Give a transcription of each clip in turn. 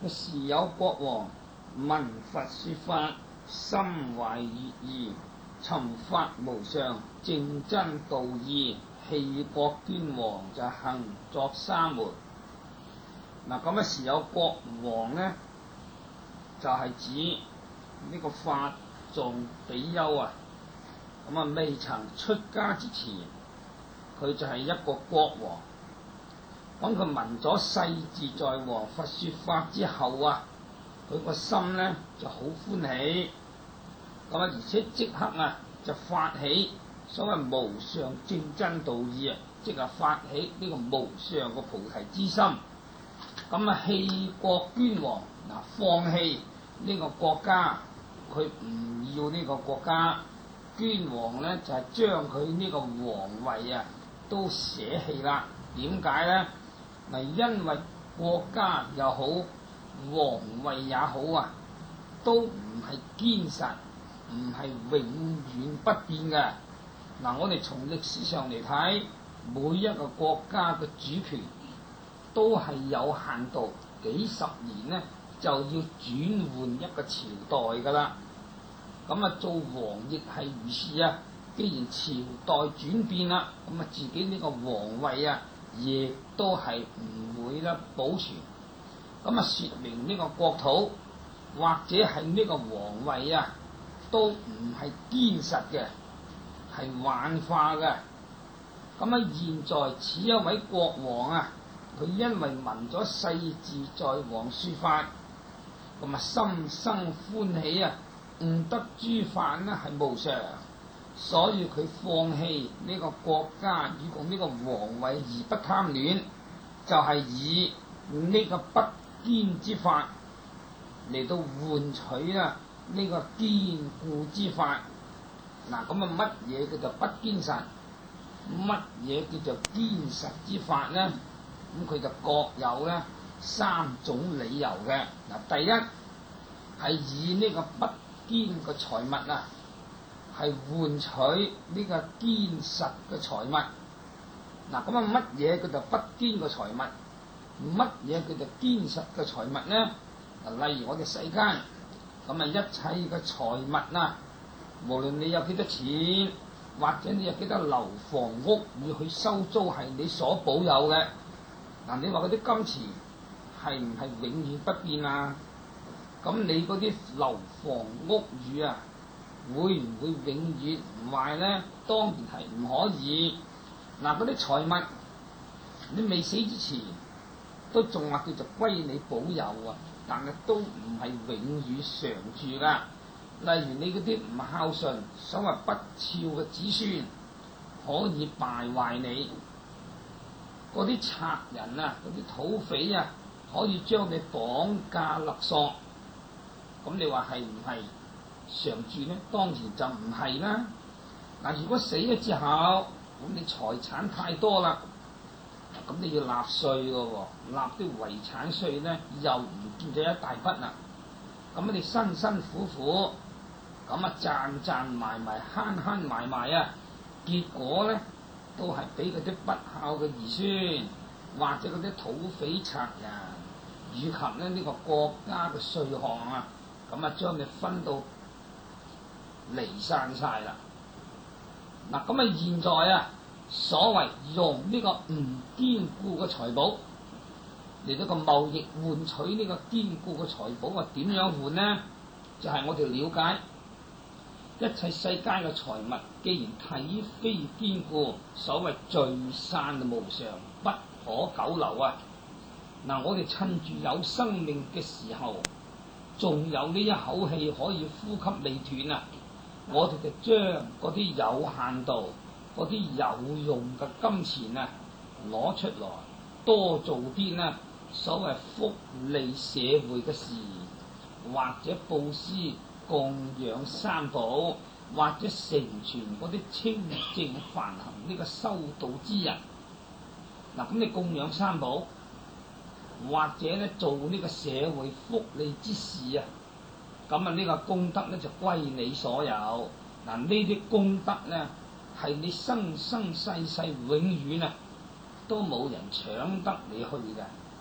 嘅時有國王聞佛說法，心懷悅意，尋法無上，正真道義，棄國捐王，就行作沙門。嗱，咁時有國王呢，就係指呢個法藏比丘啊。咁未曾出家之前，佢就係一個國王。咁佢聞咗世自在王佛說法之後啊，佢個心呢就好歡喜。而且即刻啊就發起所謂無上正真道義啊，即係發起呢個無上嘅菩提之心。棄國捐王，放棄呢個國家，佢唔要呢個國家。捐王呢就係將佢呢個皇位啊都捨棄啦。點解呢？因為國家又好，皇位也好啊，都唔係堅實，唔係永遠不變嘅。我哋從歷史上嚟睇，每一個國家嘅主權都係有限度，幾十年呢就要轉換一個朝代噶啦。做王亦係如是啊。既然朝代轉變啦，自己呢個皇位啊，亦都係唔會啦保存。說明呢個國土或者係呢個皇位啊，都唔係堅實嘅，係幻化嘅。現在此一位國王啊，佢因為聞咗世自在王說法，心生歡喜啊，悟得諸法呢係無常，所以佢放棄呢個國家與共呢個皇位而不貪戀，就係以呢個不堅之法嚟到換取啦呢個堅固之法。乜嘢叫做不堅實？乜嘢叫做堅實之法呢？佢就各有咧三種理由嘅。第一係以呢個不堅嘅財物啊，係換取呢個堅實嘅財物。乜嘢叫做不堅嘅財物？乜嘢叫做堅實嘅財物呢？例如我哋世間一切嘅財物啊，無論你有幾多錢，或者你有幾多樓房屋要去收租，係你所保有嘅。你話嗰啲金錢係唔係永遠不變啊？你嗰啲樓房屋宇啊，會唔會永遠唔壞呢？當然係唔可以。嗰啲財物你未死之前都仲話叫做歸你保有啊，但係都唔係永遠常住噶。例如你嗰啲唔孝順、所謂不肖嘅子孫，可以敗壞你；嗰啲賊人啊、嗰啲土匪啊，可以將你綁架勒索。你話係唔係常住呢？當然就唔係啦。如果死咗之後，你財產太多啦，你要納稅嘅喎，納啲遺產稅呢，又唔見咗一大筆啦。你辛辛苦苦賺埋慳埋啊，結果呢都係俾嗰啲不孝嘅兒孫，或者嗰啲土匪賊人，以及呢個國家嘅稅項啊，將你分到離散晒啦。現在啊，所謂用呢個唔堅固嘅財寶嚟到個貿易換取呢個堅固嘅財寶，點樣換呢？就係我哋了解一切世間嘅財物，既然體非堅固，所謂聚散無常，不可久留啊！我哋趁住有生命嘅時候，仲有呢一口氣可以呼吸未斷啊！我哋就將嗰啲有限度、嗰啲有用嘅金錢啊，攞出來，多做啲呢所謂福利社會嘅事，或者布施供養三寶，或者成全嗰啲清淨梵行呢個修道之人。你供養三寶，或者呢做呢個社會福利之事啊，呢個功德呢就歸你所有。呢啲功德呢係你生生世世永遠啊都冇人搶得你去嘅。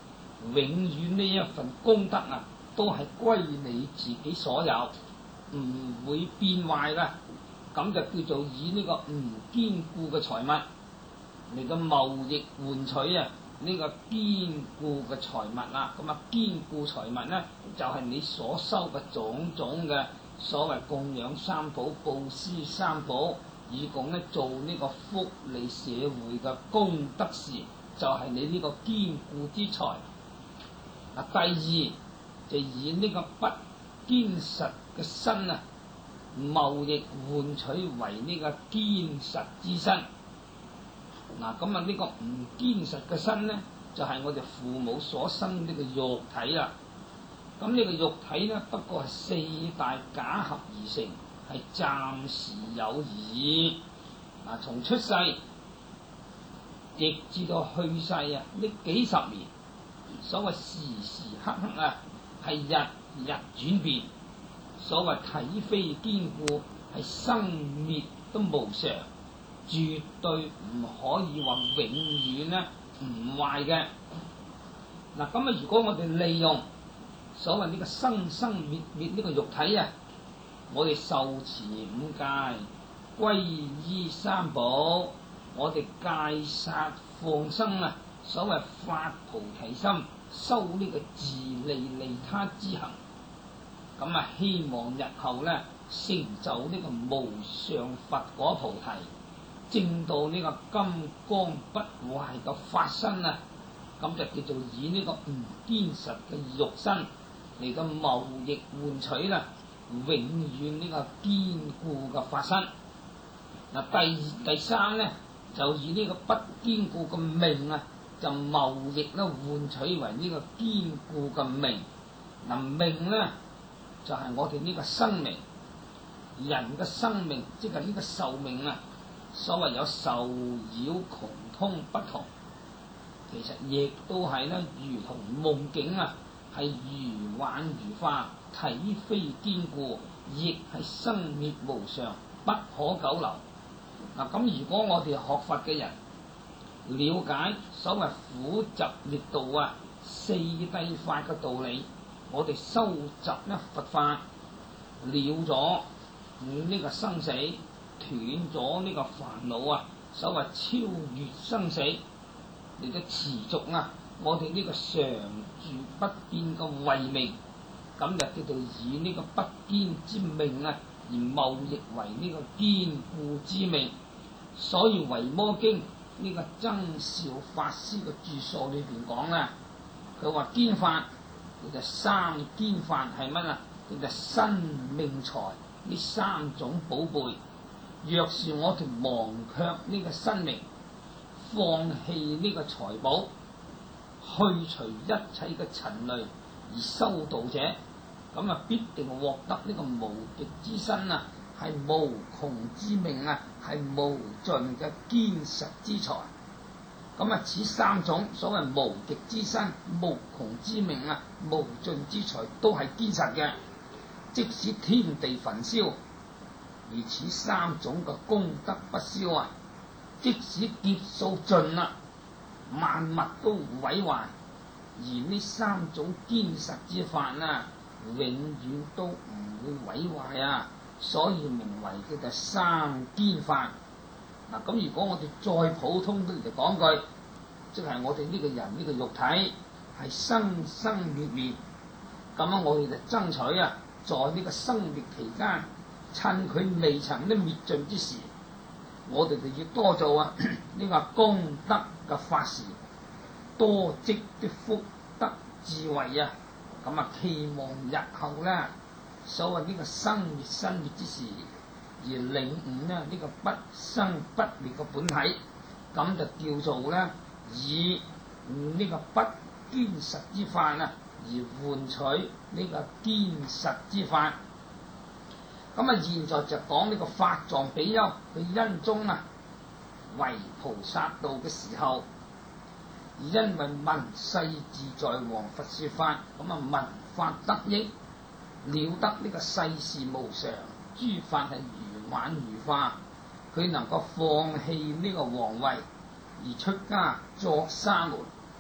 永遠呢一份功德啊，都係歸你自己所有，唔會變壞啦。咁就叫做以呢個唔堅固嘅財物嚟到貿易換取啊呢個堅固嘅財物啦。咁啊，堅固財物咧就係你所收嘅種種嘅所謂供養三寶、布施三寶，以供咧做呢個福利社會嘅功德事，就係你呢個堅固之財。嗱，第二就以呢個不堅實嘅身啊，貿易換取為呢個堅實之身。嗱，咁啊呢個唔堅實嘅身咧，就係我哋父母所生呢個肉體啦。咁呢個肉體咧，不過係四大假合而成，係暫時有而已。嗱，從出世直至到去世啊，呢幾十年，所謂時時刻刻啊，係日日轉變。所謂體非堅固，係生滅都無常，絕對唔可以話永遠咧唔壞嘅。嗱，咁啊，如果我哋利用所謂呢個生生滅滅呢個肉體啊，我哋受持五戒、皈依三寶，我哋戒殺放生啊，所謂發菩提心，修呢個自利利他之行。咁啊，希望日後咧成就呢個無上佛果菩提，證到呢個金剛不壞嘅法身啊，咁就叫做以呢個唔堅實嘅肉身嚟到貿易換取啦，永遠呢個堅固嘅法身。嗱，第三咧就以呢個不堅固嘅命啊，就貿易咧換取為呢個堅固嘅命。嗱，命咧就係我哋呢個生命，人嘅生命即係呢個壽命啊。所謂有壽夭窮通不同，其實亦都係咧如同夢境啊，係如幻如化，體非堅固，亦係生滅無常，不可久留。嗱，咁如果我哋學佛嘅人了解所謂苦集滅道啊，四諦法嘅道理，我哋收集咧佛法，了咗呢個生死，斷咗呢個煩惱啊，所謂超越生死，嚟到持續啊我哋呢個常住不變嘅慧命，咁就叫做以呢個不堅之命啊，而貿易為呢個堅固之命。所以《維摩經》呢個僧肇法師嘅著述裏邊講啦，佢話堅法叫做三堅法係乜啊？叫做身命財呢三種寶貝。若是我哋忘卻呢個生命，放棄呢個財寶，去除一切嘅塵累而修道者，咁啊必定獲得呢個無極之身啊，係無窮之命啊，係無盡嘅堅實之財。咁啊，此三種所謂無極之身、無窮之命啊、無盡之財，都係堅實嘅。即使天地焚燒，而此三種嘅功德不燒啊！即使劫數盡啦，萬物都毀壞，而呢三種堅實之法啊，永遠都唔會毀壞啊！所以名為叫做三堅法。嗱，咁如果我哋再普通啲嚟講句，即係我哋呢個人呢個肉體係生生滅滅，咁樣我哋就爭取啊，在呢個生滅期間，趁佢未曾呢滅盡之時，我哋就要多做啊呢個功德嘅法事，多積啲福德智慧啊，咁啊期望日後咧，所謂呢個生滅之時，而領悟咧呢個不生不滅嘅本體，咁就叫做咧以呢個不堅實之法啊，而換取呢個堅實之法。咁啊，現在就講呢個法藏比丘佢因中啊為菩薩道嘅時候，因為聞世自在王佛說法，咁啊聞法得益，了得呢個世事無常，諸法係如幻如化，佢能夠放棄呢個皇位而出家作沙門。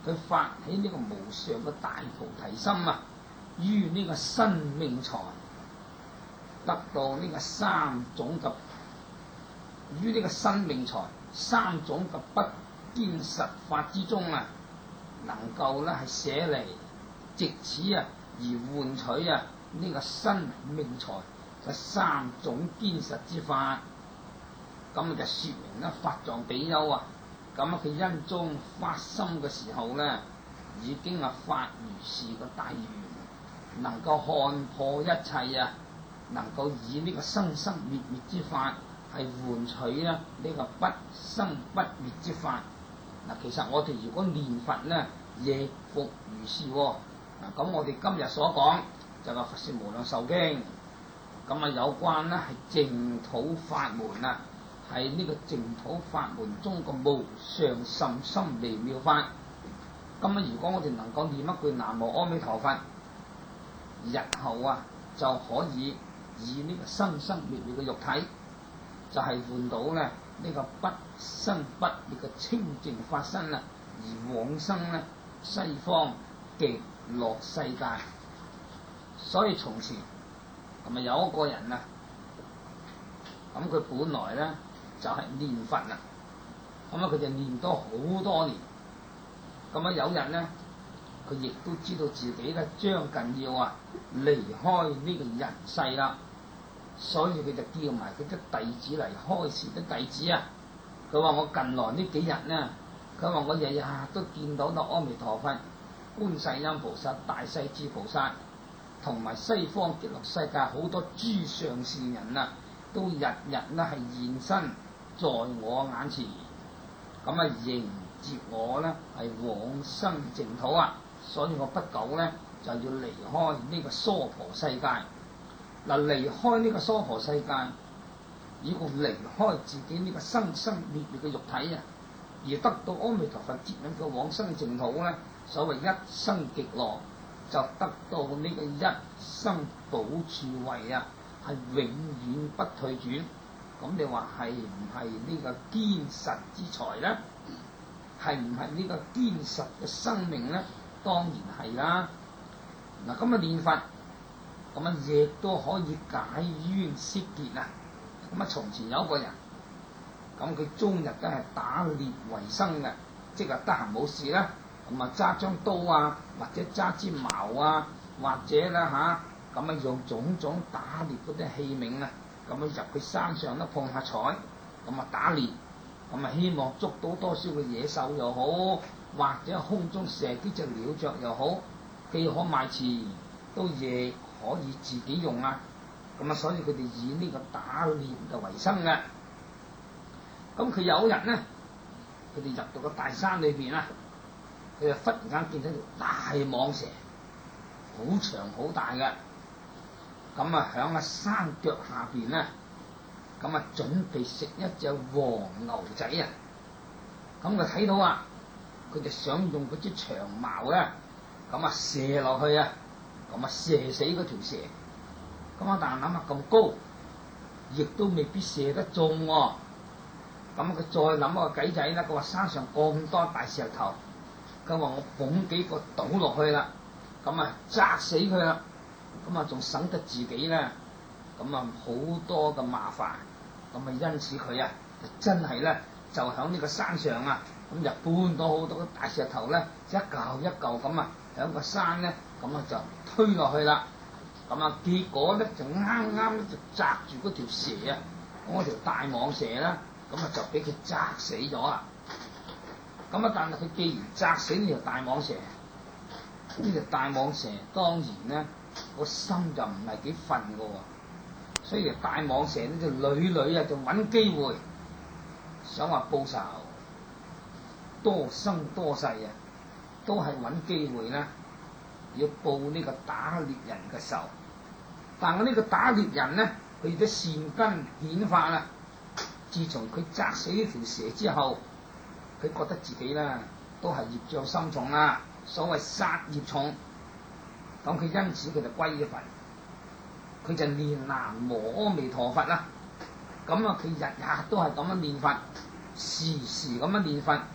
佢發起呢個無上嘅大菩提心啊，於呢個生命財得到呢個三種嘅，於呢個生命財三種嘅不堅實法之中啊，能夠咧係捨離，藉此啊而換取啊呢個生命財嘅三種堅實之法，咁就説明咧法藏比丘啊，咁佢因中發心嘅時候咧，已經係發如是個大願，能夠看破一切啊，能夠以呢個生生滅滅之法係換取啊呢個不生不滅之法。嗱，其實我哋如果念佛咧，亦復如是喎。嗱，咁我哋今日所講就係《佛說無量壽經》，咁啊有關咧係淨土法門啊，係呢個淨土法門中個無上甚深微妙法。咁啊，如果我哋能夠念一句南無阿彌陀佛，日後啊就可以以呢個生生滅滅嘅肉體，就係換到咧呢個不生不滅嘅清淨法身啊，而往生咧西方極樂世界。所以從前咁啊有一個人啊，咁佢本來咧就係念佛啦，咁啊佢就念咗好多年，咁啊有日咧佢亦都知道自己咧將近要啊離開呢個人世啦，所以佢就叫埋佢啲弟子嚟開示啲弟子啊。佢話我近來呢幾日呢，佢話我日日都見到阿彌陀佛、觀世音菩薩、大勢至菩薩，同埋西方極樂世界好多諸上善人啊，都日日呢係現身在我眼前，咁啊迎接我呢係往生淨土啊，所以我不久呢就要離開呢個娑婆世界。嗱，離開呢個娑婆世界，以個離開自己呢個生生滅滅嘅肉體啊，而得到阿彌陀佛接引嘅往生淨土咧，所謂一生極樂，就得到呢個一生補處位啊，係永遠不退轉。咁你話係唔係呢個堅實之財咧？係唔係呢個堅實嘅生命咧？當然係啦。嗱，咁啊念佛，咁啊亦都可以解冤釋結啊！咁啊，從前有一個人，咁佢終日都係打獵為生嘅，即係得閒冇事啦，咁啊揸張刀啊，或者揸支矛啊，或者咧嚇，咁啊用種種打獵嗰啲器皿啊，咁啊入去山上咧碰下彩，咁啊打獵，咁啊希望捉到多少嘅野獸又好，或者空中射幾隻鳥雀又好，既可賣錢，都亦可以自己用啊。咁啊，所以佢哋以呢個打獵嘅為生嘅。咁佢有一日咧，佢哋入到個大山裏邊啊，佢就忽然間見到條大蟒蛇，好長好大嘅。咁啊，響個山腳下邊咧，咁啊準備食一隻黃牛仔啊。咁佢睇到啊，佢就想用嗰支長矛咧，咁啊射落去啊，咁啊射死嗰條蛇。咁啊！但係諗下咁高，亦都未必射得中喎。咁佢再諗個計仔啦。佢話山上咁多大石頭，佢話我捧幾個倒落去啦，咁啊砸死佢啦。咁啊仲省得自己咧，咁啊好多嘅麻煩。咁啊因此佢啊真係咧就響呢個山上啊，咁就搬到好多嘅大石頭咧，一嚿一嚿咁啊響個山咧，咁啊就推落去啦。咁啊，結果咧就啱啱咧就砸住嗰條蛇啊，嗰條大蟒蛇啦，咁啊就俾佢砸死咗啊！咁啊，但係佢既然砸死呢條大蟒蛇，呢條大蟒蛇當然咧個心就唔係幾憤嘅喎，所以條大蟒蛇咧就屢屢啊就揾機會想話報仇，多生多世啊，都係揾機會咧。要報呢個打獵人嘅仇，但係呢個打獵人咧，佢啲善根顯發啦。自從佢砸死呢條蛇之後，佢覺得自己咧都係業障深重啦，所謂殺業重。咁佢因此佢就歸咗佛，佢就念南無阿彌陀佛啦。咁啊，佢日日都係咁樣念佛，時時咁樣念佛。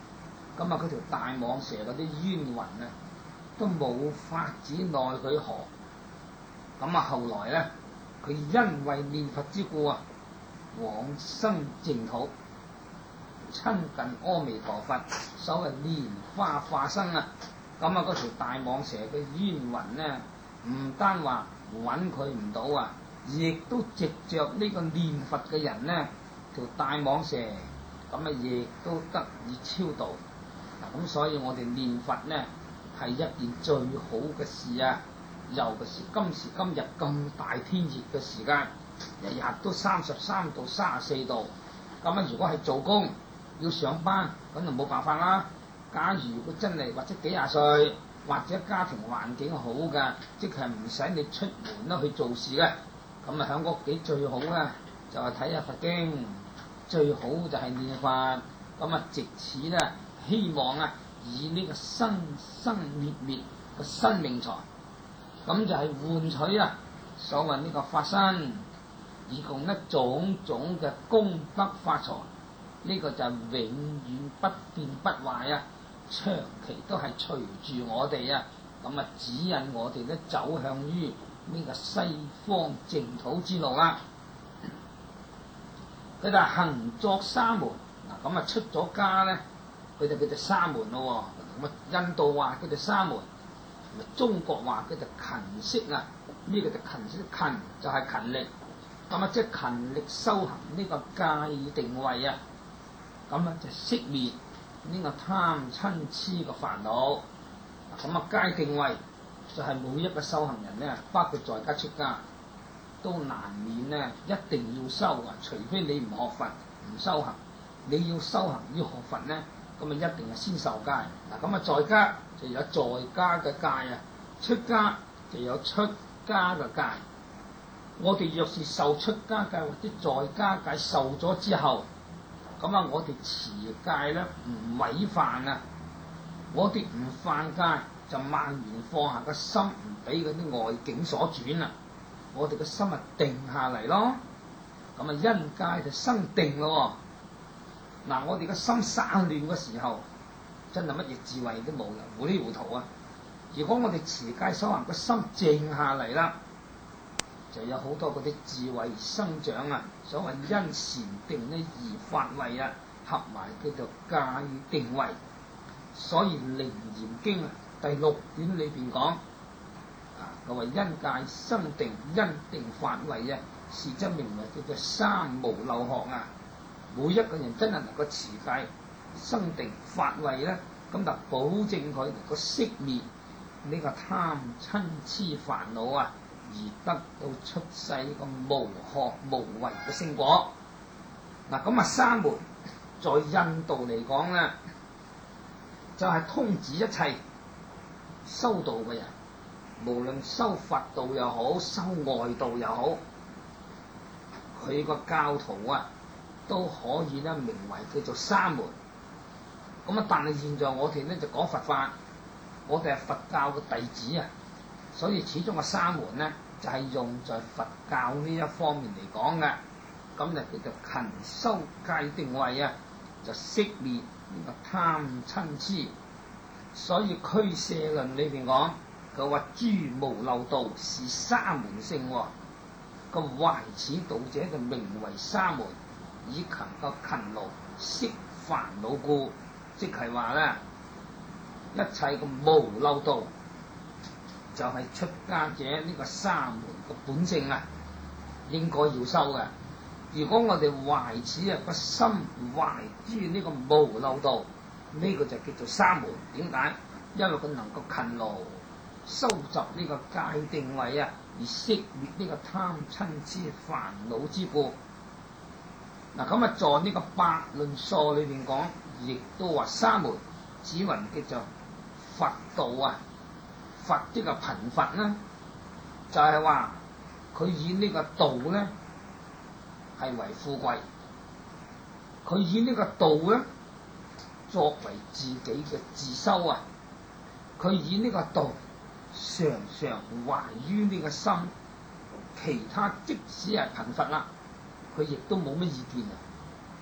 咁啊嗰條大蟒蛇嗰啲冤魂啊，都冇法子奈佢何。咁啊後來咧，佢因為念佛之故啊，往生淨土，親近阿彌陀佛，所謂蓮花化身啊。咁啊嗰條大蟒蛇嘅冤魂咧，唔單話揾佢唔到啊，亦都藉着呢個念佛嘅人咧，條大蟒蛇咁啊亦都得以超度。嗱咁所以我哋念佛咧係一件最好嘅事啊！尤其是今時今日咁大天熱嘅時間，日日都33度、34度。咁啊，如果係做工要上班，咁就冇辦法啦。假如佢真係或者幾廿歲，或者家庭環境好嘅，即係唔使你出門啦去做事嘅，咁啊喺屋企最好咧就係睇下佛經，最好就係念佛。咁啊，藉此咧希望啊以呢個生生滅滅嘅生命財，咁就係換取啊所謂呢個法身，以供一種種嘅功德法財。呢個就係永遠不變不壞啊！長期都係隨住我哋啊，咁啊指引我哋咧走向於呢個西方淨土之路啦。佢就行作沙門嗱，咁啊出咗家咧，佢就叫做沙門咯。咁啊印度話叫做沙門，中國話叫做勤識啊。呢個就勤識，勤就係勤力，咁啊即係勤力修行呢個戒定慧啊。咁啊就熄滅呢個貪嗔痴嘅煩惱。咁啊戒定慧就係每一個修行人咧，包括在家出家，都難免咧一定要修啊。除非你唔學佛唔修行，你要修行要學佛咧，咁啊一定係先受戒。嗱咁啊在家就有在家嘅戒啊，出家就有出家嘅戒。我哋若是受出家戒或者在家戒受咗之後，咁啊，我哋持戒咧唔違犯啊！我哋唔犯戒，就萬緣放下個心，唔俾嗰啲外境所轉啊！我哋個心啊定下嚟咯，咁啊因戒就生定咯。嗱，我哋個心散亂嘅時候，真係乜嘢智慧都冇嘅，糊裡糊塗啊！如果我哋持戒修行，個心靜下嚟啦，就有好多嗰啲智慧生長啊！所謂因禪定咧而發慧啊，合埋叫做戒定慧。所以《楞嚴經》第6卷裏邊講啊，佢話因戒生定，因定發慧啊，是則名為叫做三無漏學啊。每一個人真係能夠持戒生定發慧咧，咁就保證佢能夠熄滅呢個貪嗔痴煩惱啊，而得到出世個無學無為嘅聖果。嗱咁啊，沙門在印度嚟講咧，就係通指一切修道嘅人，無論修佛道又好，修外道又好，佢個教徒啊都可以咧名為叫做沙門。咁啊，但係現在我哋咧就講佛法，我哋係佛教嘅弟子啊。所以始終個沙門咧就係用在佛教呢一方面嚟講嘅，咁就叫做勤修戒定慧啊，就熄滅呢個貪嗔痴。所以俱舍論裏邊講，佢話諸無漏道是沙門性喎，個懷此道者就名為沙門，以勤個勤勞息煩惱故，即係話咧一切嘅無漏道。就係出家者呢個沙門嘅本性啊，應該要修嘅。如果我哋懷此啊個心懷住呢個無漏道，呢個就叫做沙門。點解？因為佢能夠勤勞收集呢個戒定慧啊，而熄滅呢個貪嗔痴煩惱之故。嗱咁啊，在呢個百論疏裏邊講，亦都話沙門只云叫做佛道啊。佛即係貧乏啦，就係話佢以呢個道咧係為富貴，佢以呢個道咧作為自己嘅自修啊，佢以呢個道常常懷於呢個心，其他即使係貧乏啦，佢亦都冇乜意見啊。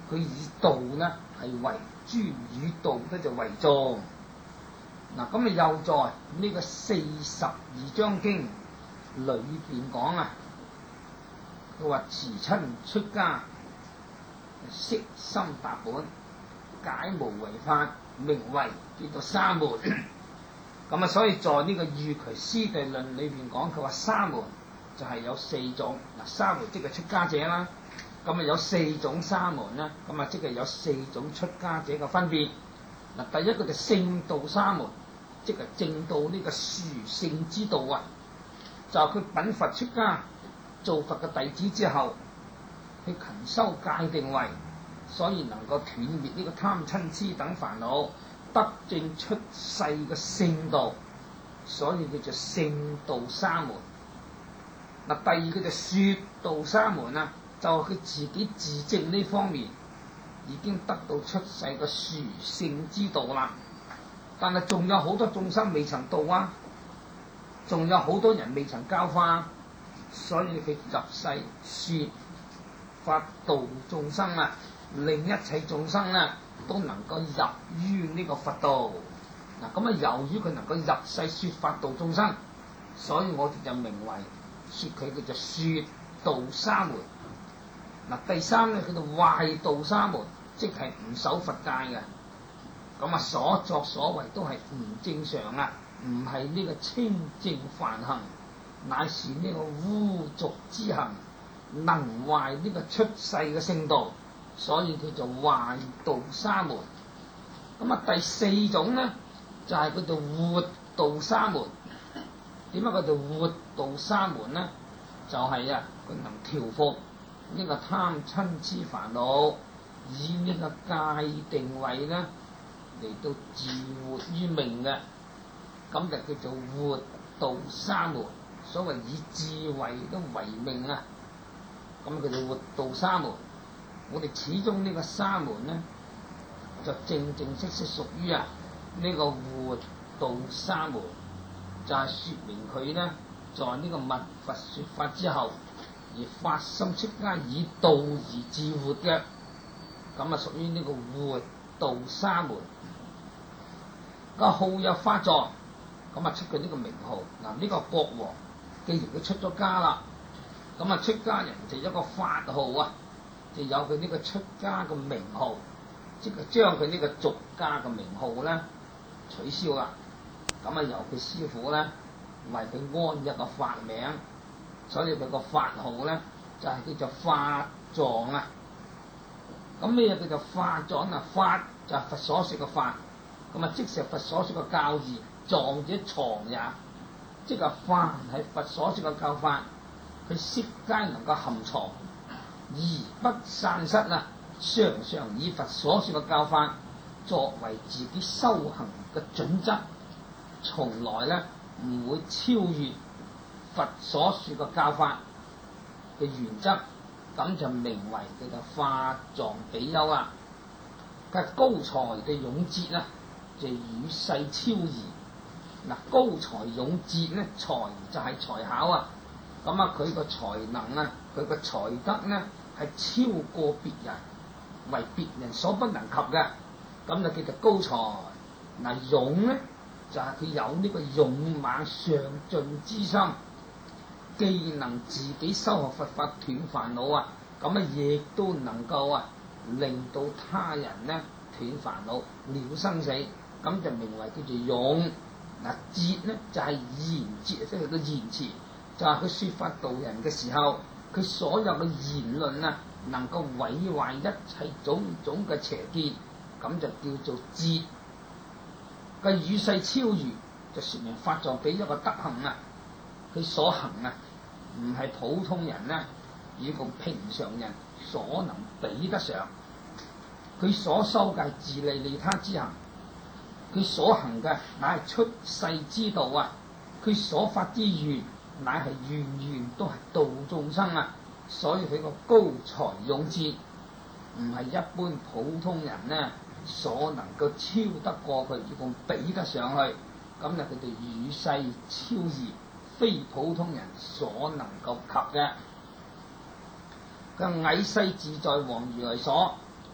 佢以道呢係為尊，以道咧就為重。嗱，咁你又在呢個42章經裏邊講啊，佢話辭親出家，悉心達本，解無違法，名為叫做沙門。咁啊，所以在呢個御渠師地論裏邊講，佢話沙門就係有4種。嗱，沙門即係出家者啦。咁啊有4種沙門啦，咁啊即係有4種出家者嘅分別。嗱，第一個就聖道沙門，即係證到呢個殊勝之道啊！就係佢稟佛出家，做佛嘅弟子之後，去勤修戒定慧，所以能夠斷滅呢個貪嗔痴等煩惱，得證出世嘅聖道，所以叫做聖道沙門。嗱，第二個就說道沙門啊，就係佢自己自證呢方面已經得到出世嘅殊勝之道啦。但係仲有好多眾生未曾到啊，仲有好多人未曾教化，所以佢入世說法度眾生啊，令一切眾生啊都能夠入於呢個佛道。嗱，咁啊由於佢能夠入世說法度眾生，所以我哋就名為說佢叫做說道沙門。嗱，第三咧叫做壞道沙門，即係唔守佛戒嘅。咁啊，所作所為都係唔正常啊，唔係呢個清淨梵行，乃是呢個污濁之行，能壞呢個出世嘅聖道，所以叫做壞道沙門。咁啊，第4種咧就係叫做活道沙門。點解叫做活道沙門咧？就係啊，佢能調伏呢個貪嗔痴煩惱，以呢個戒定慧咧嚟到自活於命嘅，咁就叫做活道沙門。所謂以智慧都為命啊，咁叫做活道沙門。我哋始終呢個沙門咧，就正正式式屬於啊呢個活道沙門，就係説明佢咧在呢個密佛説法之後，而發心出家以道而自活嘅，咁啊屬於呢個活道沙門。個號有法藏，咁啊出佢呢個名號。嗱，呢個國王既然佢出咗家啦，咁啊出家人就有一個法號啊，就有佢呢個出家嘅名號，即係將佢呢個俗家嘅名號咧取消啦。咁啊由佢師父咧為佢安一個法名，所以佢個法號咧就係叫做法藏啊。咁咩叫做法藏啊？法就係佛所說嘅法。咁啊，即是佛所說嘅教義，藏者藏也，即係凡係佛所說嘅教法，佢悉皆能夠含藏而不散失啊！常常以佛所說嘅教法作為自己修行嘅準則，從來咧唔會超越佛所說嘅教法嘅原則，咁就名為叫做法藏比丘啊！佢係高才嘅勇節啊！就與世超異。嗱，高才勇節咧，才就係才考啊。咁啊，佢個才能啊，佢個才德咧係超過別人，為別人所不能及嘅，咁就叫做高才。嗱，勇咧就係佢有呢個勇猛上進之心，既能自己修學佛法斷煩惱啊，咁啊亦都能夠啊令到他人咧斷煩惱了生死。咁就名為叫做勇。嗱，節咧就係言節，即係個言辭，就係佢説法度人嘅時候，佢所有嘅言論啊，能夠毀壞一切種種嘅邪見，咁就叫做節。佢與世超越，就説明法藏比丘嘅德行啊，佢所行啊，唔係普通人咧，以共平常人所能比得上。佢所修嘅自利利他之行，佢所行嘅乃係出世之道啊！佢所發之願乃係願願都係度眾生啊！所以佢個高才勇節唔係一般普通人咧所能夠超得過佢，以共比得上去。咁就佢哋與世超異，非普通人所能夠及嘅。佢矮西自在王如來所，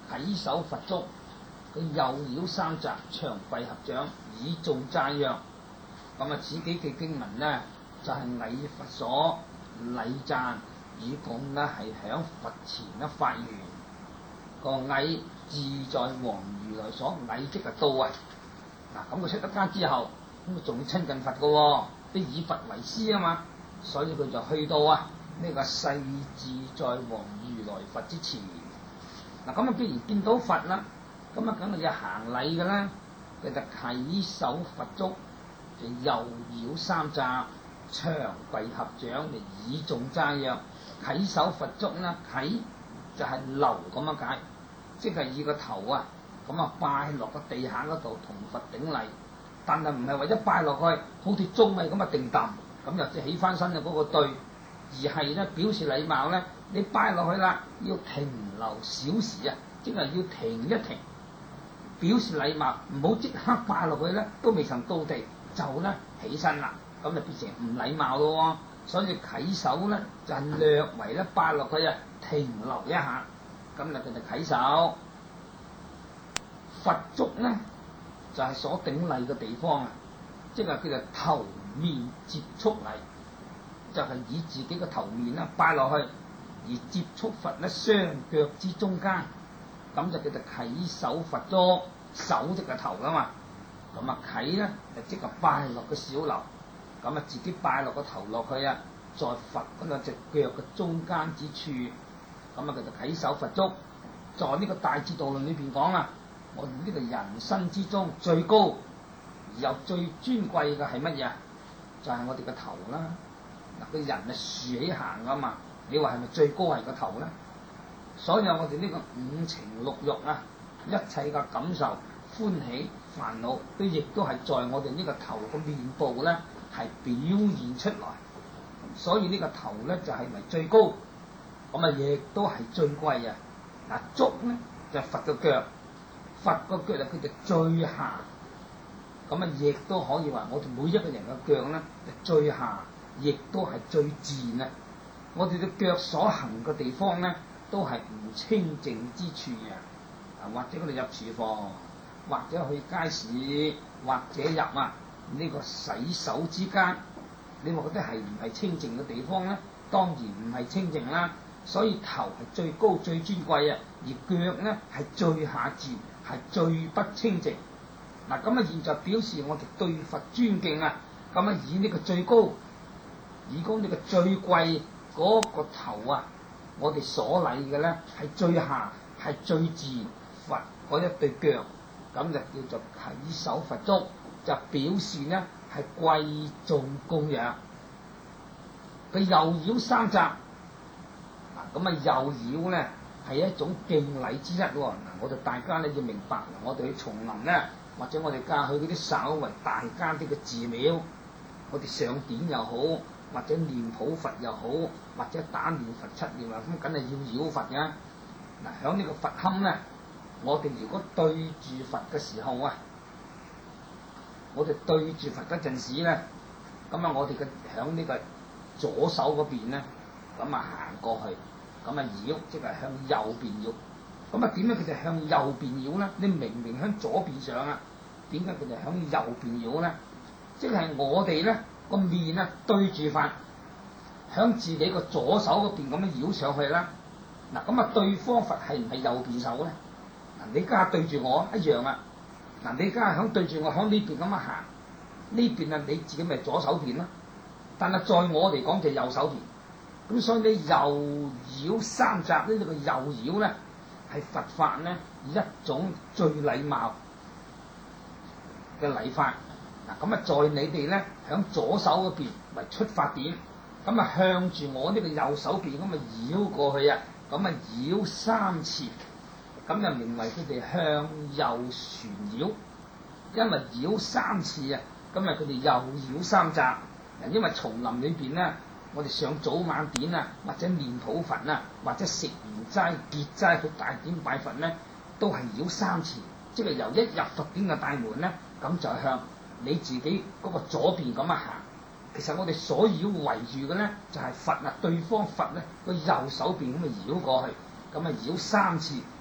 稽首佛足，佢右繞三匝，長跪合掌，以頌讚曰。咁啊，此幾句經文呢，就係、是、禮佛所禮讚，以講呢係響佛前呢發願。個禮自在王如來所禮即係到啊！嗱，咁佢出得家之後，咁佢仲要親近佛嘅喎，都以佛為師啊嘛，所以佢就去到啊呢、這個世自在王如來佛之前。嗱，咁啊，既然見到佛啦，咁啊，梗係要行禮嘅啦，佢就稽首佛足，就右繞三匝，長跪合掌，就以頌讚曰。稽首佛足啦，稽就係留咁樣解，即係以個頭啊咁啊拜落個地下嗰度同佛頂禮，但係唔係為咗拜落去，好似鐘咪咁啊定揼，咁又即係起翻身嘅嗰個對，而係咧表示禮貌咧，你拜落去啦，要停留小時啊，即係要停一停，表示禮貌，唔好即刻拜落去咧，都未曾到地就咧起身啦，咁就變成唔禮貌咯喎。所以稽首咧就係、是、略為咧拜落去啊，停留一下，咁就叫做稽首。佛足咧就係、是、所頂禮嘅地方啊，即係叫做頭面接觸禮，就係、是、以自己嘅頭面啦拜落去，而接觸佛咧雙腳之中間，咁就叫做稽首佛足。手即係頭噶嘛，咁啊稽咧就即係拜落個小樓。咁啊，自己拜落個頭落去啊，在佛嗰兩隻腳嘅中間之處，咁啊，佢就稽首佛足。在呢個大智度論裏邊講啊，我哋呢個人身之中最高而又最尊貴嘅係乜嘢？就係、是、我哋個頭啦。嗱，個人係豎起行噶嘛，你話係咪最高係個頭咧？所以我哋呢個五情六欲啊，一切嘅感受、歡喜、煩惱，都亦都係在我哋呢個頭個面部咧。係表現出來，所以呢個頭咧就係為最高，咁啊亦都係最貴啊！嗱，足咧就係、佛嘅腳，佛個腳就叫做最下，咁啊亦都可以話我哋每一個人嘅腳咧最下，亦都係最賤啊！我哋嘅腳所行嘅地方咧，都係唔清淨之處啊！或者我哋入廚房，或者去街市，或者入呢個洗手之間，你話覺得係唔係清淨嘅地方咧？當然唔係清淨啦。所以頭係最高最尊貴啊，而腳咧係最下賤，係最不清淨。嗱，咁啊現在表示我哋對佛尊敬啊，咁啊以呢個最高，以講呢個最貴嗰個頭啊，我哋所禮嘅咧係最下係最賤，佛嗰一對腳，咁就叫做稽首佛足。就表示呢係貴重供養，佢右繞三匝，嗱咁啊右繞咧係一種敬禮之一喎。嗱，我哋大家咧要明白，我哋去叢林咧，或者我哋家去嗰啲稍為大間啲嘅寺廟，我哋上典又好，或者念普佛又好，或者打念佛七念啊，咁梗係要繞佛嘅。嗱，響呢個佛龕咧，我哋如果對住佛嘅時候啊，我哋對住佛嗰陣時咧，咁啊我哋嘅響呢個左手嗰邊咧，咁啊行過去，咁啊繞，即係向右邊繞。咁啊點解佢哋向右邊繞咧？你明明向左邊上啊，點解佢哋向右邊繞咧？即係我哋咧個面啊對住佛，響自己個左手嗰邊咁樣繞上去啦。嗱，咁啊對方佛係唔係右邊手咧？嗱，你家下對住我一樣啊。嗱，你而家係響對住我響呢邊咁樣行，呢邊啊你自己咪左手邊啦。但係在我嚟講就右手邊，咁所以你右繞三匝呢個右繞咧係佛法咧一種最禮貌嘅禮法。嗱，咁啊在你哋咧響左手嗰邊為出發點，咁啊向住我呢個右手邊咁啊繞過去啊，咁啊繞三次。咁就名為佢哋向右旋繞，因為繞三次啊，咁啊佢哋右繞三匝。因為叢林裏邊咧，我哋上早晚典啊，或者念普佛啊，或者食完齋結齋去大典拜佛咧，都係繞三次，即係由一入佛典嘅大門咧，咁就向你自己嗰個左邊咁啊行。其實我哋所繞圍住嘅咧，就係、是、佛啊，對方佛咧個右手邊咁啊繞過去，咁啊繞三次。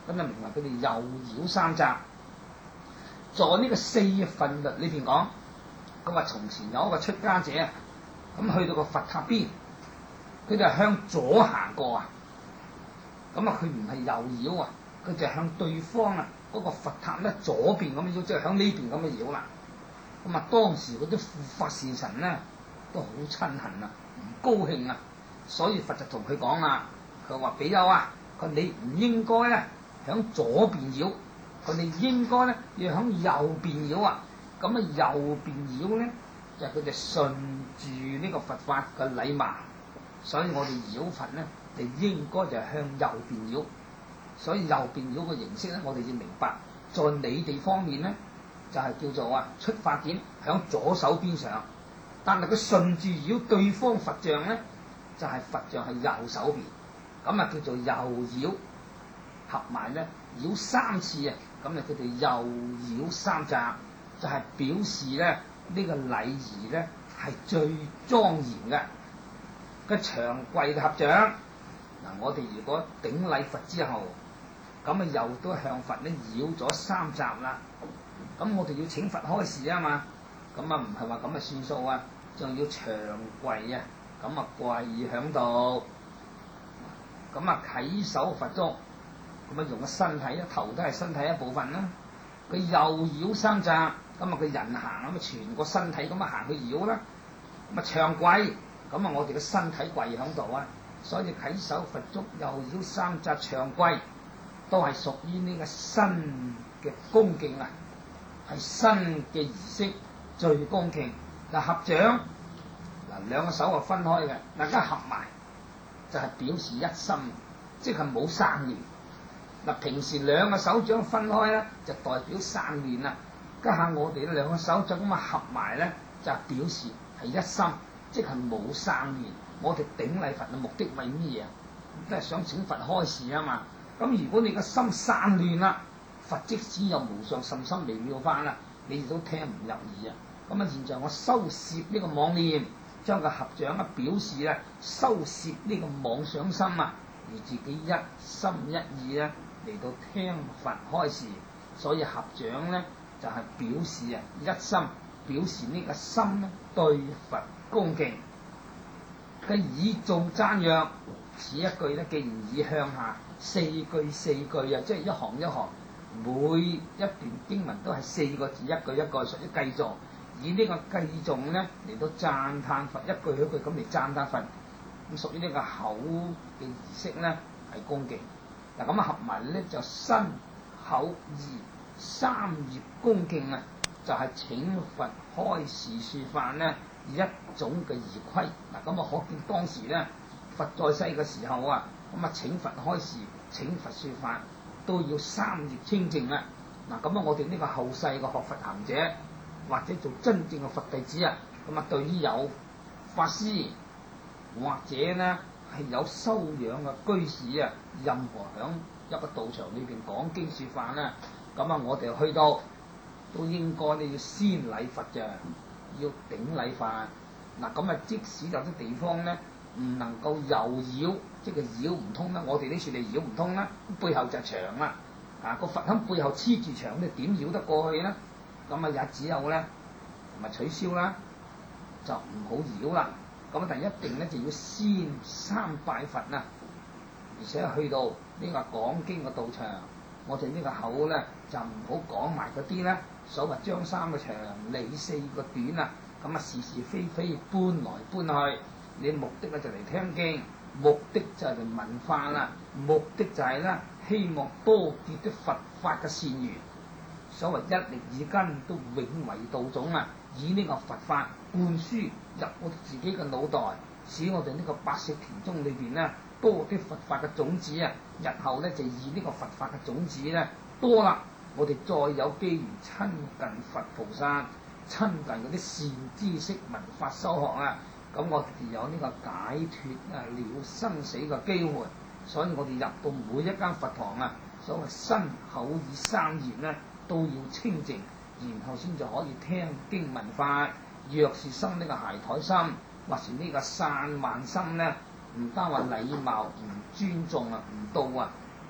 咁就名為佢哋又擾三匝。在呢個四分律裏邊講，佢話從前有一個出家者，咁去到個佛塔邊，佢就係向左行過啊，咁啊佢唔係右繞啊，佢就向對方啊嗰個佛塔咧左邊咁樣繞，即係向呢邊咁樣繞啦。咁啊當時嗰啲護法善神咧都好親恨啊，唔高興啊，所以佛就同佢講啊，佢話比丘啊，佢你唔應該咧向左邊繞。佢哋應該咧要響右邊繞啊，咁啊右邊繞咧就佢哋順住呢個佛法嘅禮貌，所以我哋繞佛咧，就應該就係向右邊繞。所以右邊繞嘅形式咧，我哋要明白，在你哋方面咧就係叫做啊出發點響左手邊上，但係佢順住繞對方佛像咧，就係佛像係右手邊，咁啊叫做右繞，合埋咧繞三次啊。咁咧，佢哋又繞三匝，就係表示咧呢個禮儀咧係最莊嚴嘅。個長跪嘅合掌，嗱我哋如果頂禮佛之後，咁啊又都向佛咧繞咗三匝啦。咁我哋要請佛開示啊嘛，咁啊唔係話咁啊算數啊，仲要長跪啊，咁啊跪響度，咁啊稽首佛足。咁啊用個身體啊，頭都係身體一部分啦。佢又繞三匝，咁啊佢人行咁啊，全個身體咁啊行去繞啦。咁啊長跪，咁啊我哋嘅身體跪響度啊，所以稽首佛足又繞三匝長跪，都係屬於呢個身嘅恭敬啊，係身嘅儀式最恭敬。嗱合掌，嗱兩個手係分開嘅，大家合埋就係表示一心，即係冇生亂。嗱，平時兩個手掌分開咧，就代表生亂啦。家下我哋兩個手掌咁啊合埋咧，就表示係一心，即係冇生亂。我哋頂禮佛嘅目的為乜嘢啊？都係想請佛開示啊嘛。咁如果你個心生亂啦，佛即使有無上甚深微妙法啦，你哋都聽唔入耳啊。咁啊，現在我收攝呢個妄念，將個合掌啊表示咧收攝呢個妄想心啊，而自己一心一意咧嚟到聽佛開示，所以合掌咧就係表示啊一心，表示呢個心咧對佛恭敬。佢以頌讚揚，此一句咧既然以向下四句四句啊，即係一行一行，每一段經文都係四個字，一句一句屬於偈頌。以呢個偈頌咧嚟到讚歎佛，一句一句咁嚟讚歎佛，咁屬於呢個口嘅儀式咧係恭敬。嗱咁啊合埋咧就身口意三業恭敬啊，就係、是、請佛開示説法咧一種嘅儀規。嗱咁啊可見當時咧佛在世嘅時候啊，咁啊請佛開示、請佛説法都要三業清淨啊。嗱咁啊我哋呢個後世嘅學佛行者或者做真正嘅佛弟子啊，咁啊對於有法師或者咧係有修養嘅居士啊，任何響一個道場裏邊講經説法咧，咁啊我哋去到都應該咧要先禮佛嘅，要頂禮佛。嗱咁啊，即使有啲地方咧唔能夠右繞，即係繞唔通啦，我哋呢處你繞唔通啦，背後就牆啦，啊個佛喺背後黐住牆，你點繞得過去咧？咁啊也只有咧同埋取消啦，就唔好繞啦。咁但係一定咧就要先三拜佛啊，而且去到呢個講經嘅道場，我哋呢個口咧就唔好講埋嗰啲咧所謂張三個長理四個短啊，咁啊是是非非搬來搬去，你目的咧就嚟聽經，目的就係嚟聞法啦，目的就係咧希望多結啲佛法嘅善緣。所謂一力耳根都永為道種啊！以呢個佛法灌輸入我哋自己嘅腦袋，使我哋呢個白石田中裏邊咧多啲佛法嘅種子啊！日後咧就以呢個佛法嘅種子咧多啦，我哋再有機緣親近佛菩薩，親近嗰啲善知識聞法修學啊！咁我哋有呢個解脫啊了生死嘅機會。所以我哋入到每一間佛堂啊，所謂身口意三業咧，都要清淨，然後先至可以聽經聞法。若是生呢個懈怠心，或是呢個散漫心咧，唔單話禮貌唔尊重啊，唔到啊，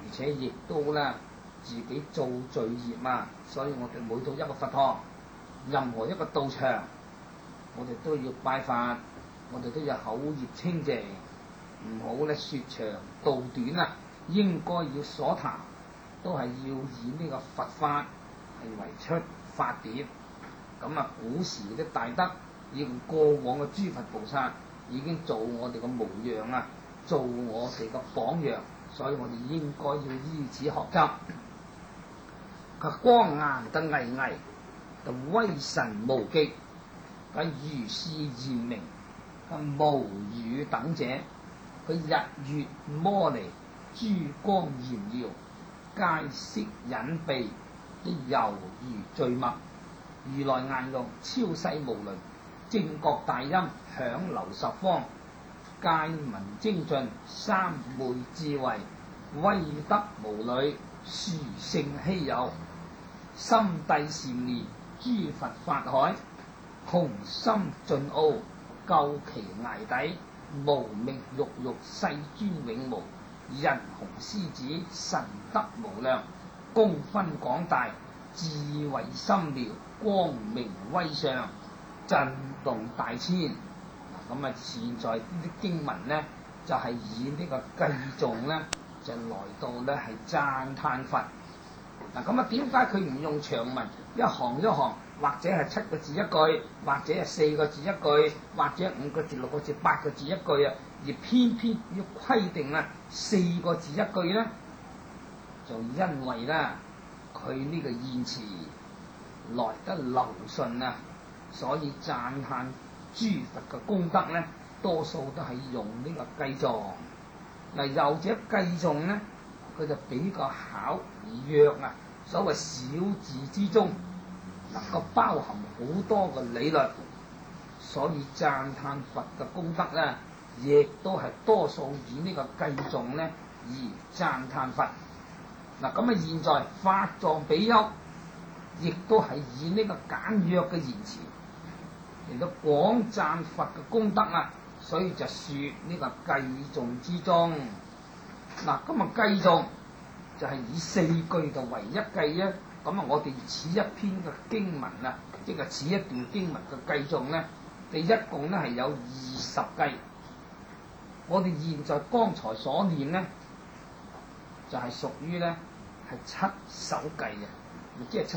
而且亦都咧自己造罪業啊。所以我哋每到一個佛堂，任何一個道場，我哋都要拜佛，我哋都要口業清淨，唔好咧説長道短啊。應該要所談都係要以呢個佛法係為出發點。咁啊，古時啲大德以及過往嘅諸佛菩薩已經做我哋嘅模樣啊，做我哋嘅榜樣，所以我哋應該要依此學習。佢光顏嘅巍巍，就威神無極，佢如是嚴明，佢無與等者，佢日月摩尼，珠光閃耀，皆悉隱蔽，啲猶如聚墨。如來顏容超世無倫，正覺大音響流十方，戒文精進，三昧智慧，威德無類，殊勝稀有。心地禪練，諸佛法海，雄心盡奧，究其崖底，無名欲欲，世尊永無。人雄獅子，神德無量，功分廣大，智慧深妙，光明威相，震動大千。咁啊，現在呢啲經文咧，就係、是、以呢個偈頌咧，就來到咧係讚歎佛。嗱，咁啊，點解佢唔用長文一行一行，或者係7個字一句，或者係4個字一句，或者5個字、6個字、8個字一句啊？而偏偏要規定啊4個字一句咧，就因為咧佢呢個言辭來得流順啊，所以讚歎諸佛嘅功德咧，多數都係用呢個偈頌。嗱，又者偈頌咧，佢就比較巧而約啊，所謂小字之中能夠包含好多個理論，所以讚歎佛嘅功德咧，亦都係多數以呢個偈頌咧而讚歎佛。嗱，咁啊，現在法藏比丘亦都係以呢個簡約嘅言辭嚟到廣讚佛嘅功德啊，所以就説呢個偈頌之中。嗱，今日偈頌就係以4句就為一偈啊。咁啊，我哋此一篇嘅經文啊，即係此一段經文嘅偈頌咧，你一共咧係有20偈。我哋現在剛才所念咧，就係屬於咧係7首偈嘅，即係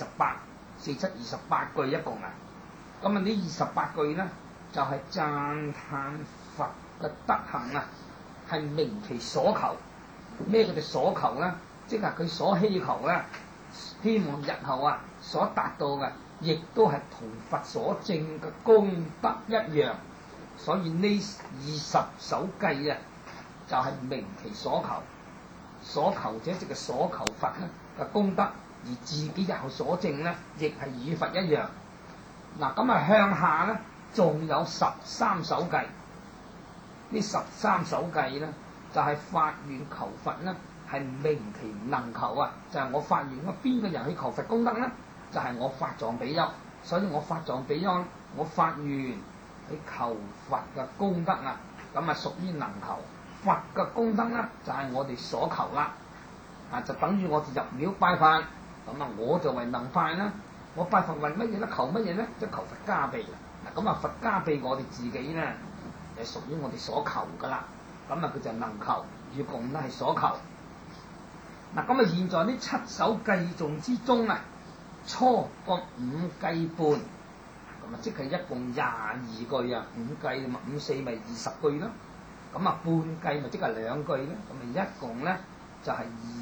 7、4、28、4、7、28句一共啊。咁啊，呢28句咧就係讚歎佛嘅德行啊，係明其所求。咩佢哋所求咧？即係佢所希求咧，希望日後啊所達到嘅，亦都係同佛所證嘅功德一樣。所以呢20首偈啊，就係、是、明其所求。所求者即係所求佛咧嘅功德，而自己日後所證咧，亦係與佛一樣。嗱，咁啊向下咧，仲有13首偈。呢13首偈咧，就係、是、發願求佛咧，係明其能求啊！就係、是、我發願，我邊個人去求佛功德咧？就係、是、我法藏比丘。所以我法藏比丘，我發願去求佛嘅功德啊！咁啊屬於能求。佛嘅功德咧，就係、是、我哋所求啦。啊，就等於我哋入廟拜佛，咁啊我就為能拜啦。我拜佛為乜嘢咧？求乜嘢咧？即係求佛加被啦。嗱，咁啊佛加被我哋自己咧，係屬於我哋所求噶啦。咁啊佢就能求，與共咧係所求。嗱，咁啊現在呢7首偈頌之中啊，初個5偈半，咁啊即係一共22句啊，5偈咪5、4咪20句咯。咁啊半偈咪即係2句咧，咁咪一共咧就係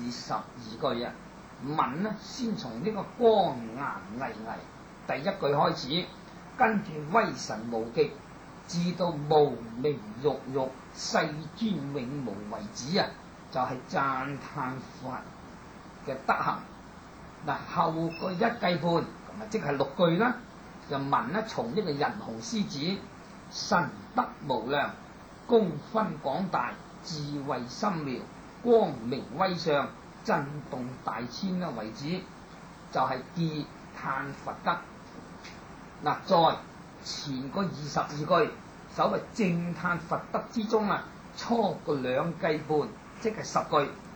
22句啊。文咧先從呢個光顏巍巍第一句開始，跟住威神無極，至到無名欲欲，世尊永無為止啊，就係、是、讚歎佛嘅德行。嗱，後句1偈半，咁啊即係6句啦。就文咧從呢個人雄獅子，神德無量，功分廣大，智慧深妙，光明威相，震動大千嘅為止，就係謁歎佛德。嗱，在前個22句，所謂正歎佛德之中啊，初個2偈半，即係10句。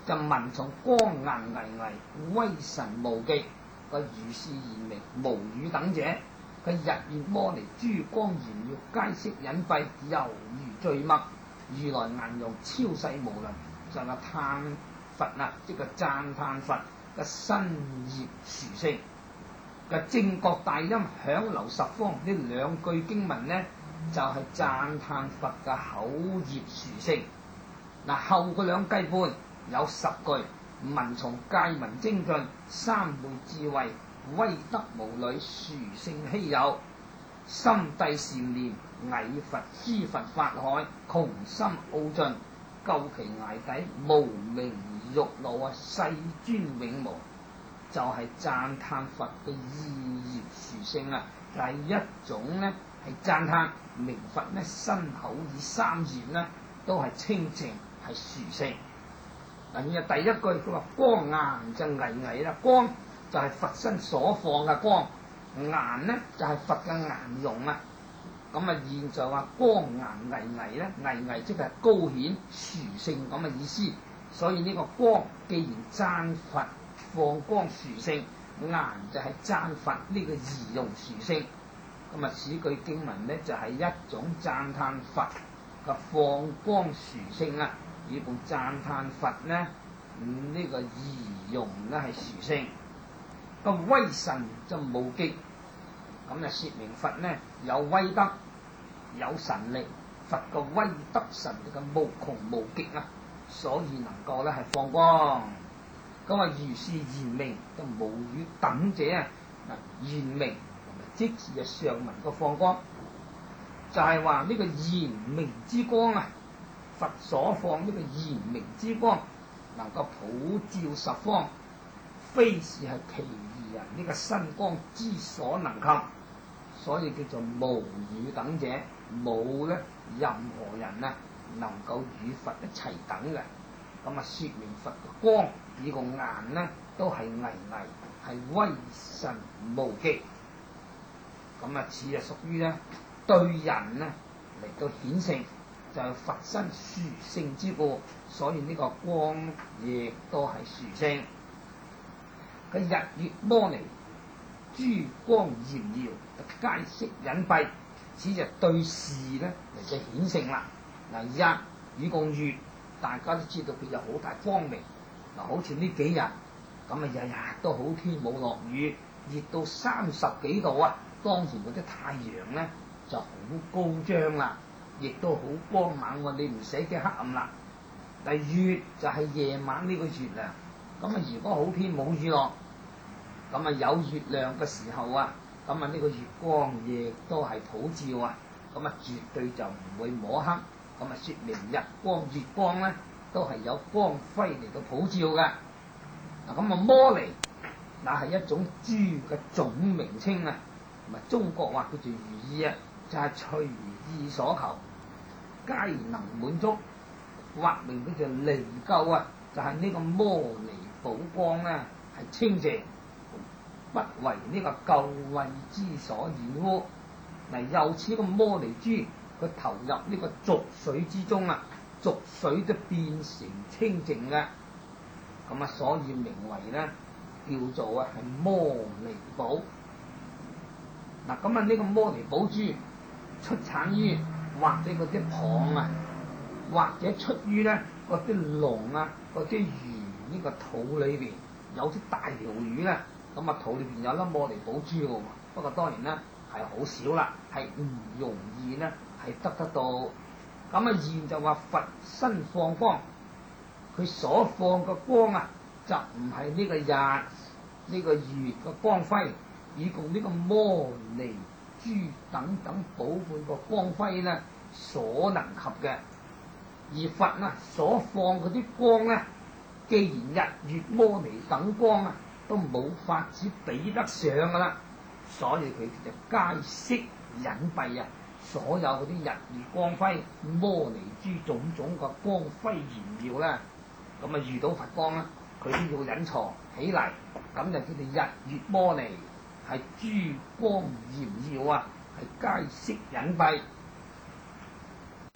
就文從光顏巍巍，威神無極，個如是現明，無與等者。佢日月摩尼珠光炫耀，皆悉隱蔽，猶如聚墨。如來顏容超世無量，就係歎佛啊，即係讚歎佛嘅身業殊勝嘅正覺大音響流十方。呢兩句經文呢，就係讚歎佛嘅口業殊勝。嗱，後嗰兩計半有10句，文從戒文精進，三昧智慧，威德無類，殊勝稀有。心諦禪念，偽佛諸佛法海，窮深奧盡，究其崖底，無明欲路啊，世尊永無。就係讚歎佛嘅意業殊勝啊！第一種呢係讚歎明佛呢身口意三業呢都係清淨係殊勝。嗱，第一句佢話光顏就巍巍啦，光就係佛身所放嘅光，顏呢就係佛嘅顏容啊。咁啊，現在話光顏巍巍咧，巍巍即係高顯殊勝咁嘅意思。所以呢個光既然讚佛放光殊勝，顏就係讚佛呢個儀容殊勝。咁啊，此句經文呢，就係一種讚歎佛嘅放光殊勝啊，以共讚歎佛呢呢個儀容呢係殊勝。個威神就無極，咁就説明佛呢有威德有神力，佛個威德神力嘅無窮無極啊，所以能夠咧係放光。咁啊，如是賢明就無與等者啊！嗱，賢明即是啊上文個放光，就係話呢個賢明之光啊，佛所放呢個賢明之光，能夠普照十方，非是係其餘人呢個身光之所能及，所以叫做無與等者，冇咧任何人啊能夠與佛一齊等嘅。咁啊，説明佛嘅光呢個顏呢都係巍巍，係威神無極。咁啊，此係屬於咧對人呢嚟到顯聖，就係佛身殊勝之故，所以呢個光亦都係殊勝。佢日月摩尼珠光炫耀，皆悉隱蔽，此就對事咧嚟到顯聖啦。嗱，日與共月，大家都知道佢有好大光明。嗱，好似呢幾日咁啊，日日都好天冇落雨，熱到30幾度啊！當時嗰啲太陽咧就好高張啦，亦都好光猛喎，你唔使驚黑暗啦。但月就係夜晚呢個月亮，咁啊如果好天冇雨落，咁啊有月亮嘅時候啊，咁啊呢個月光亦都係普照啊，咁啊絕對就唔會摸黑，咁啊説明日光月光咧都係有光輝嚟到普照嘅。嗱，咁啊摩尼那係一種珠嘅總名稱啊，同埋中國話叫做如意啊，就係隨意所求，皆能滿足，或名叫做離垢啊，就係呢個摩尼寶光咧係清淨，不為呢個垢穢之所染污。嗱，又似個摩尼珠，佢投入呢個濁水之中啊，濁水都變成清淨嘅，咁啊，所以名為咧叫做啊係摩尼寶。嗱，咁啊呢個摩尼寶珠出產於或者嗰啲蚌啊，或者出於咧嗰啲龍啊、嗰啲魚呢個肚裏邊有啲大條魚咧，咁啊肚裏邊有粒摩尼寶珠嘅。不過當然啦，係好少啦，係唔容易咧係得到。咁啊現就話佛身放光，佢所放嘅光啊，就唔係呢個日呢個月嘅光輝，以共呢個摩尼珠等等寶貝個光輝咧所能及嘅。而佛啊所放嗰啲光咧，既然日月摩尼等光啊都冇法子比得上噶啦，所以佢就皆悉隱蔽啊！所有嗰啲日月光輝、摩尼珠種種個光輝炫耀咧，咁啊遇到佛光啦，佢都要隱藏起嚟，咁就叫做日月摩尼，係珠光炫耀啊，係皆悉隱蔽。